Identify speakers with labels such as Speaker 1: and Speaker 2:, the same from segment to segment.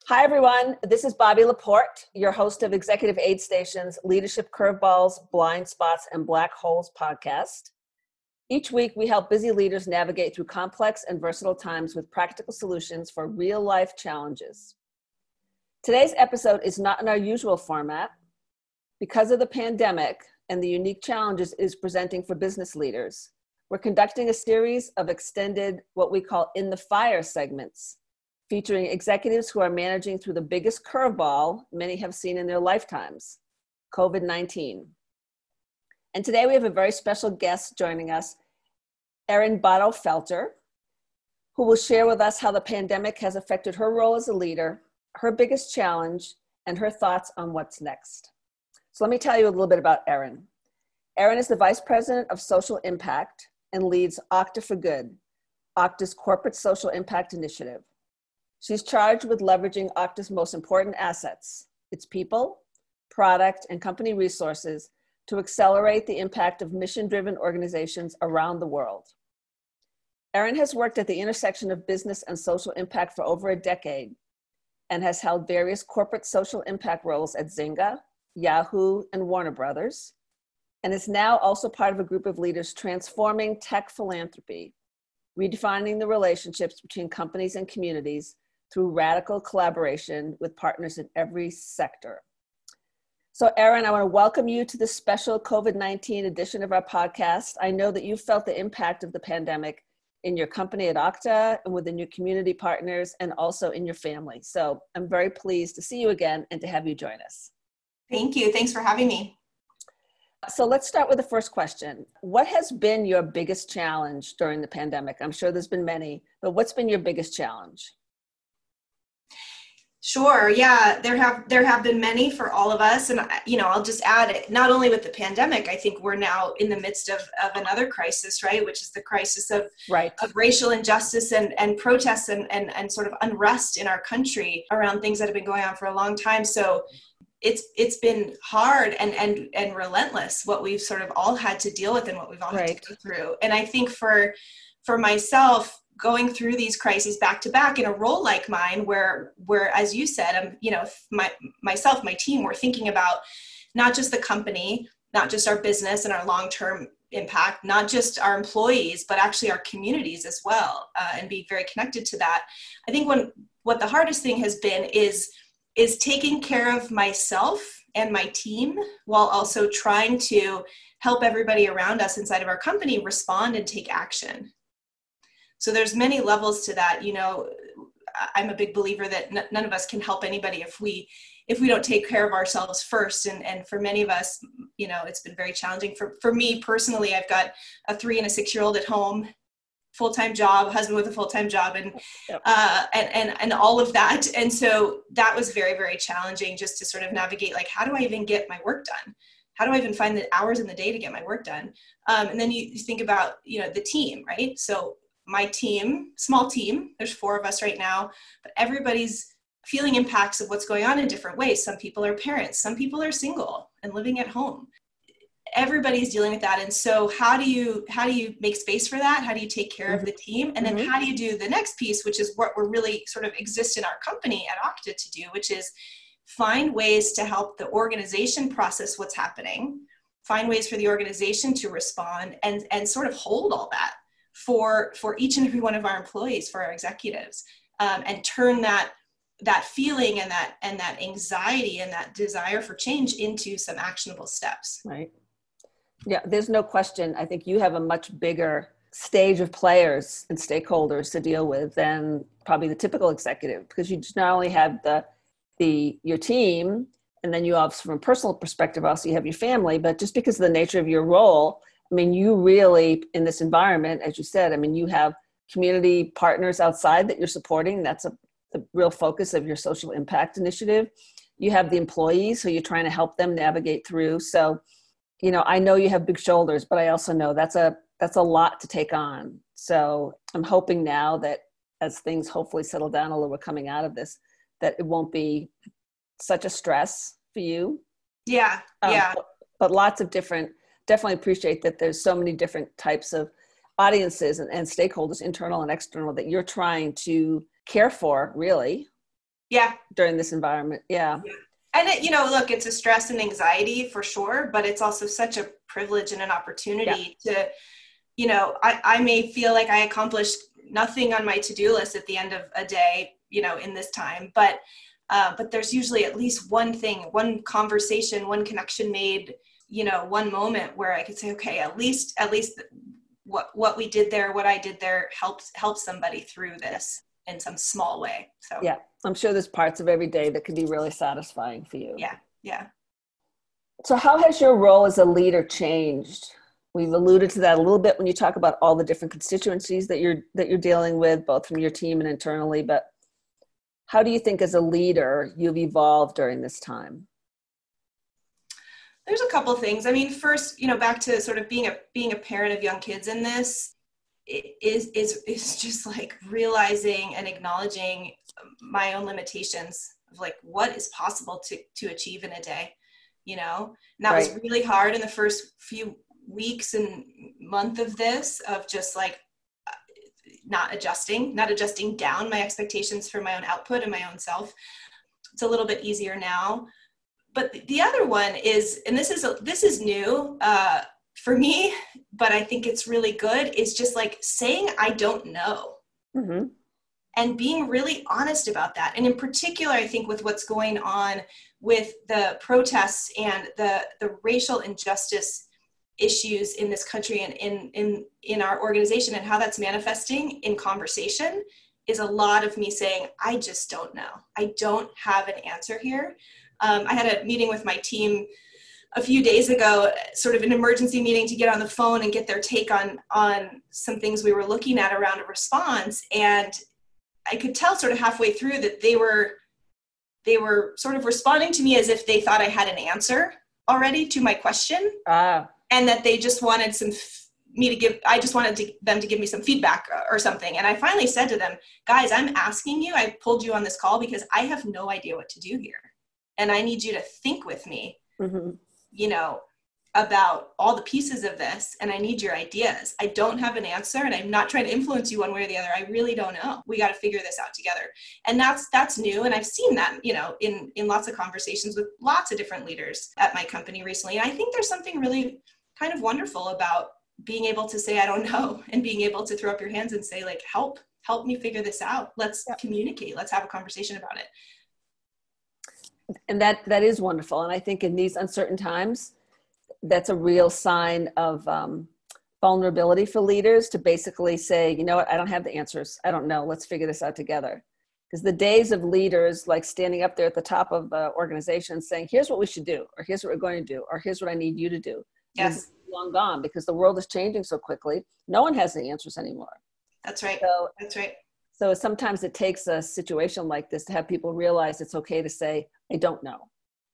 Speaker 1: Hi, everyone. This is Bobby Laporte, your host of Executive Aid Station's Leadership Curveballs, Blind Spots, and Black Holes podcast. Each week, we help busy leaders navigate through complex and versatile times with practical solutions for real-life challenges. Today's episode is not in our usual format. Because of the pandemic and the unique challenges it is presenting for business leaders, we're conducting a series of extended, what we call In the Fire segments, featuring executives who are managing through the biggest curveball many have seen in their lifetimes, COVID-19. And today we have a very special guest joining us, Erin Botto-Felter, who will share with us how the pandemic has affected her role as a leader, her biggest challenge, and her thoughts on what's next. So let me tell you a little bit about Erin. Erin is the Vice President of Social Impact and leads Okta for Good, Okta's corporate social impact initiative. She's charged with leveraging Okta's most important assets, its people, product, and company resources to accelerate the impact of mission-driven organizations around the world. Erin has worked at the intersection of business and social impact for over a decade and has held various corporate social impact roles at Zynga, Yahoo, and Warner Brothers, and is now also part of a group of leaders transforming tech philanthropy, redefining the relationships between companies and communities through radical collaboration with partners in every sector. So Erin, I want to welcome you to this special COVID-19 edition of our podcast. I know that you felt the impact of the pandemic in your company at Okta and within your community partners and also in your family. So I'm very pleased to see you again and to have you join us.
Speaker 2: Thank you. Thanks for having me.
Speaker 1: So let's start with the first question. What has been your biggest challenge during the pandemic? I'm sure there's been many, but what's been your biggest challenge?
Speaker 2: Sure. Yeah, there have been many for all of us. And, I'll just add, not only with the pandemic, I think we're now in the midst of another crisis, right? Which is the crisis of racial injustice and protests and sort of unrest in our country around things that have been going on for a long time. So it's been hard and relentless what we've sort of all had to deal with and what we've all had to go through. And I think for myself, going through these crises back to back in a role like mine, where as you said, my team, we're thinking about not just the company, not just our business and our long-term impact, not just our employees, but actually our communities as well, and be very connected to that. I think what the hardest thing has been is taking care of myself and my team while also trying to help everybody around us inside of our company respond and take action. So there's many levels to that. I'm a big believer that none of us can help anybody if we don't take care of ourselves first. And for many of us, it's been very challenging. For me personally, I've got a 3 and a 6-year-old at home, full-time job, husband with a full-time job, and all of that. And so that was very, very challenging just to sort of navigate, like, how do I even get my work done? How do I even find the hours in the day to get my work done? And then you think about, the team, right? So my team, small team, there's 4 of us right now, but everybody's feeling impacts of what's going on in different ways. Some people are parents, some people are single and living at home. Everybody's dealing with that. And so how do you make space for that? How do you take care of the team? And then how do you do the next piece, which is what we're really sort of exist in our company at Okta to do, which is find ways to help the organization process what's happening, find ways for the organization to respond and sort of hold all that for each and every one of our employees, for our executives, and turn that feeling and that anxiety and that desire for change into some actionable steps.
Speaker 1: Right. Yeah, there's no question. I think you have a much bigger stage of players and stakeholders to deal with than probably the typical executive, because you just not only have your team, and then you have, from a personal perspective, also you have your family, but just because of the nature of your role, I mean, you really, in this environment, as you said, I mean, you have community partners outside that you're supporting. That's the real focus of your social impact initiative. You have the employees who you're trying to help them navigate through. So, I know you have big shoulders, but I also know that's a lot to take on. So I'm hoping now that as things hopefully settle down a little, we're coming out of this, that it won't be such a stress for you.
Speaker 2: Yeah.
Speaker 1: But lots of definitely appreciate that there's so many different types of audiences and stakeholders, internal and external, that you're trying to care for, really.
Speaker 2: Yeah.
Speaker 1: During this environment. Yeah.
Speaker 2: And it, look, it's a stress and anxiety for sure, but it's also such a privilege and an opportunity to, I may feel like I accomplished nothing on my to-do list at the end of a day, in this time, but there's usually at least one thing, one conversation, one connection made, one moment where I could say, okay, at least what we did there, what I did there helps somebody through this in some small way. So
Speaker 1: yeah, I'm sure there's parts of every day that can be really satisfying for you.
Speaker 2: Yeah.
Speaker 1: So how has your role as a leader changed? We've alluded to that a little bit when you talk about all the different constituencies that you're dealing with, both from your team and internally, but how do you think as a leader you've evolved during this time?
Speaker 2: There's a couple of things. I mean, first, back to sort of being a parent of young kids in this, is just like realizing and acknowledging my own limitations of like what is possible to achieve in a day, and that was really hard in the first few weeks and month of this, of just like not adjusting down my expectations for my own output and my own self. It's a little bit easier now. But the other one is, and this is new for me, but I think it's really good, is just like saying, I don't know. Mm-hmm. And being really honest about that. And in particular, I think with what's going on with the protests and the racial injustice issues in this country and in our organization, and how that's manifesting in conversation, is a lot of me saying, I just don't know. I don't have an answer here. I had a meeting with my team a few days ago, sort of an emergency meeting to get on the phone and get their take on some things we were looking at around a response. And I could tell sort of halfway through that they were sort of responding to me as if they thought I had an answer already to my question. And that they just wanted them to give me some feedback or something. And I finally said to them, guys, I'm asking you, I pulled you on this call because I have no idea what to do here. And I need you to think with me, mm-hmm. About all the pieces of this. And I need your ideas. I don't have an answer, and I'm not trying to influence you one way or the other. I really don't know. We got to figure this out together. And that's new. And I've seen that, in lots of conversations with lots of different leaders at my company recently. And I think there's something really kind of wonderful about being able to say, I don't know, and being able to throw up your hands and say, like, help me figure this out. Let's communicate. Let's have a conversation about it.
Speaker 1: And that is wonderful. And I think in these uncertain times, that's a real sign of vulnerability for leaders to basically say, you know what, I don't have the answers. I don't know. Let's figure this out together. Because the days of leaders like standing up there at the top of the organization saying, here's what we should do, or here's what we're going to do, or here's what I need you to do.
Speaker 2: Yes.
Speaker 1: Long gone, because the world is changing so quickly. No one has the answers anymore.
Speaker 2: That's right. That's right.
Speaker 1: So sometimes it takes a situation like this to have people realize it's okay to say, I don't know.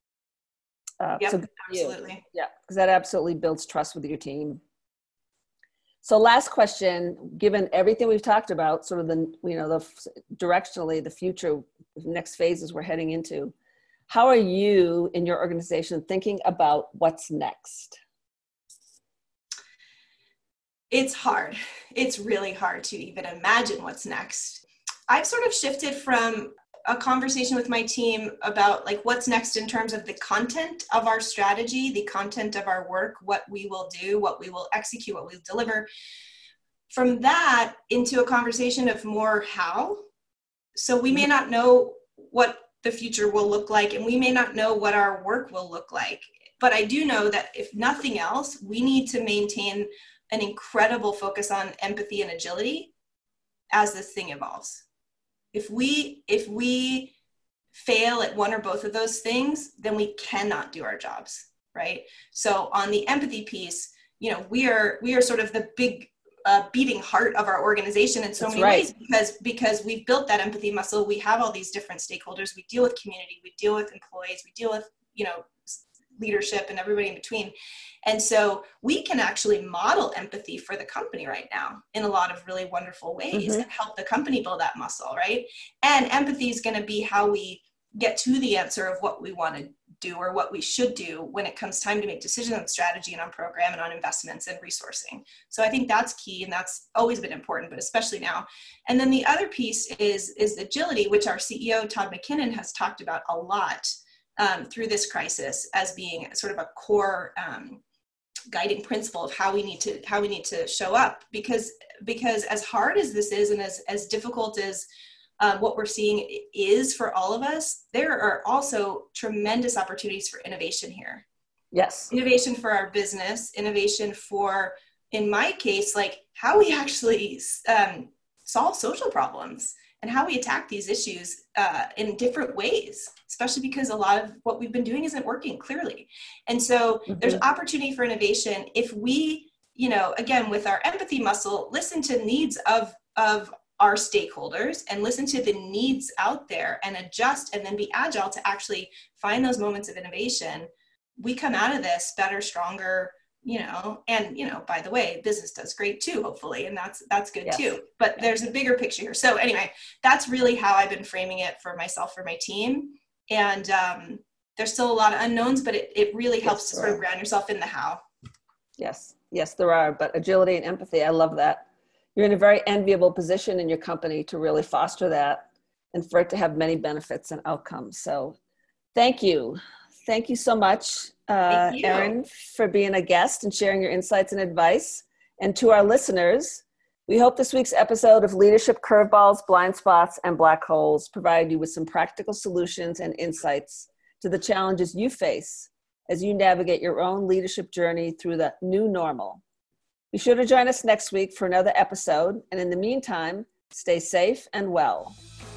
Speaker 2: Absolutely.
Speaker 1: Yeah, because that absolutely builds trust with your team. So last question, given everything we've talked about, sort of directionally, the future, next phases we're heading into, how are you in your organization thinking about what's next?
Speaker 2: It's hard. It's really hard to even imagine what's next. I've sort of shifted from a conversation with my team about like what's next in terms of the content of our strategy, the content of our work, what we will do, what we will execute, what we'll deliver. From that into a conversation of more how. So we may not know what the future will look like, and we may not know what our work will look like. But I do know that if nothing else, we need to maintain an incredible focus on empathy and agility as this thing evolves. If we fail at one or both of those things, then we cannot do our jobs, right? So on the empathy piece, we are sort of the big beating heart of our organization in so many ways, because we've built that empathy muscle. We have all these different stakeholders. We deal with community, we deal with employees, we deal with, leadership and everybody in between. And so we can actually model empathy for the company right now in a lot of really wonderful ways, and help the company build that muscle, right? And empathy is going to be how we get to the answer of what we want to do or what we should do when it comes time to make decisions on strategy and on program and on investments and resourcing. So I think that's key, and that's always been important, but especially now. And then the other piece is agility, which our CEO, Todd McKinnon, has talked about a lot through this crisis as being sort of a core guiding principle of how we need to show up, because as hard as this is and as difficult as what we're seeing is for all of us, there are also tremendous opportunities for innovation here.
Speaker 1: Yes.
Speaker 2: Innovation for our business, innovation for, in my case, like how we actually solve social problems and how we attack these issues in different ways, especially because a lot of what we've been doing isn't working clearly. And so there's opportunity for innovation if we, again, with our empathy muscle, listen to needs of our stakeholders and listen to the needs out there and adjust and then be agile to actually find those moments of innovation. We come out of this better, stronger, and by the way, business does great too, hopefully, and that's good too. But there's a bigger picture here. So anyway, that's really how I've been framing it for myself, for my team. And there's still a lot of unknowns, but it really helps to sort of ground yourself in the how.
Speaker 1: Yes, there are. But agility and empathy, I love that. You're in a very enviable position in your company to really foster that and for it to have many benefits and outcomes. So thank you. Thank you so much, Erin, for being a guest and sharing your insights and advice. And to our listeners, we hope this week's episode of Leadership Curveballs, Blind Spots, and Black Holes provided you with some practical solutions and insights to the challenges you face as you navigate your own leadership journey through the new normal. Be sure to join us next week for another episode. And in the meantime, stay safe and well.